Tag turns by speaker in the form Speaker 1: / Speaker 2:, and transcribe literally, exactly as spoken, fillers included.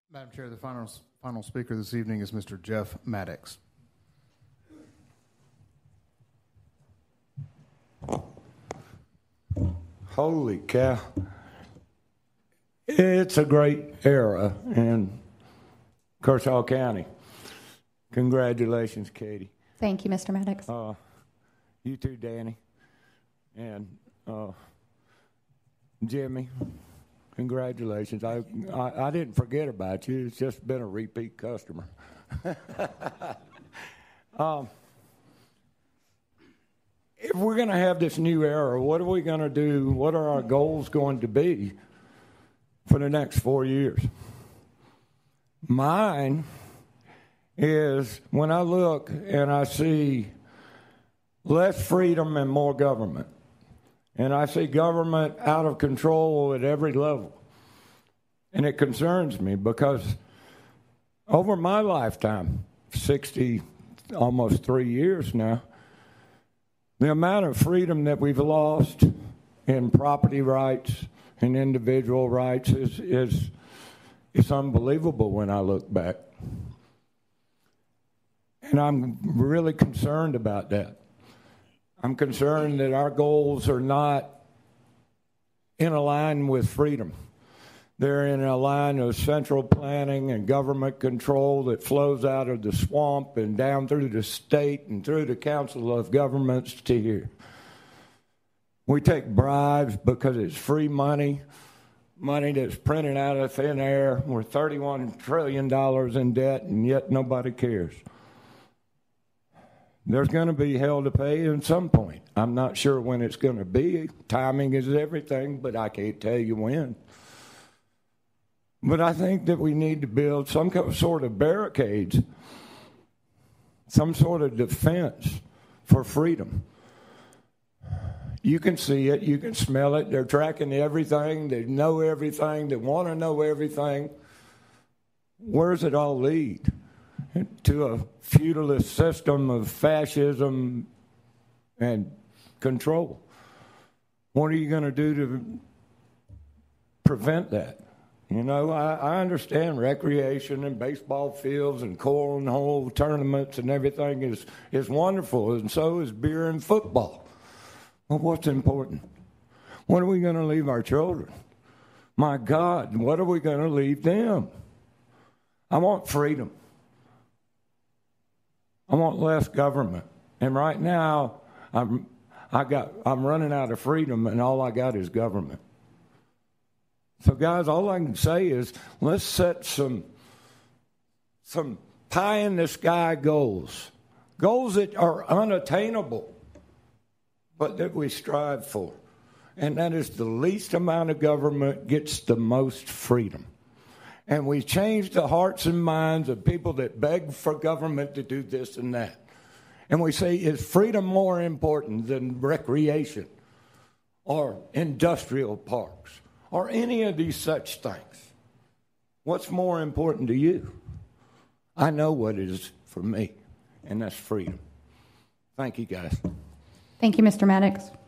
Speaker 1: Madam Chair, the final, final speaker this evening is Mister Jeff Maddox.
Speaker 2: Holy cow. It's a great era in Kershaw County. Congratulations, Katie.
Speaker 3: Thank you, Mister Maddox.
Speaker 2: Uh, you too, Danny. And uh, Jimmy, congratulations. I, I I didn't forget about you. It's just been a repeat customer. um, if we're going to have this new era, what are we going to do? What are our goals going to be for the next four years? Mine is when I look and I see less freedom and more government. And I see government out of control at every level. And it concerns me because over my lifetime, sixty, almost three years now, the amount of freedom that we've lost in property rights and individual rights is is it's unbelievable when I look back. And I'm really concerned about that. I'm concerned that our goals are not in a line with freedom. They're in a line of central planning and government control that flows out of the swamp and down through the state and through the Council of Governments to here. We take bribes because it's free money, money that's printed out of thin air. We're thirty-one trillion dollars in debt, and yet nobody cares. There's going to be hell to pay at some point. I'm not sure when it's going to be. Timing is everything, but I can't tell you when. But I think that we need to build some sort of barricades, some sort of defense for freedom. You can see it. You can smell it. They're tracking everything. They know everything. They want to know everything. Where does it all lead? To a feudalist system of fascism and control. What are you going to do to prevent that? You know, I, I understand recreation and baseball fields and cornhole tournaments and everything is, is wonderful, and so is beer and football. But what's important? What are we going to leave our children? My God, what are we going to leave them? I want freedom. I want less government. And right now, I'm I got I'm running out of freedom, and all I got is government. So, guys, all I can say is let's set some some pie in the sky goals, goals that are unattainable, but that we strive for, and that is the least amount of government gets the most freedom. And we change the hearts and minds of people that beg for government to do this and that. And we say, is freedom more important than recreation or industrial parks or any of these such things? What's more important to you? I know what it is for me, and that's freedom. Thank you, guys.
Speaker 3: Thank you, Mister Maddox.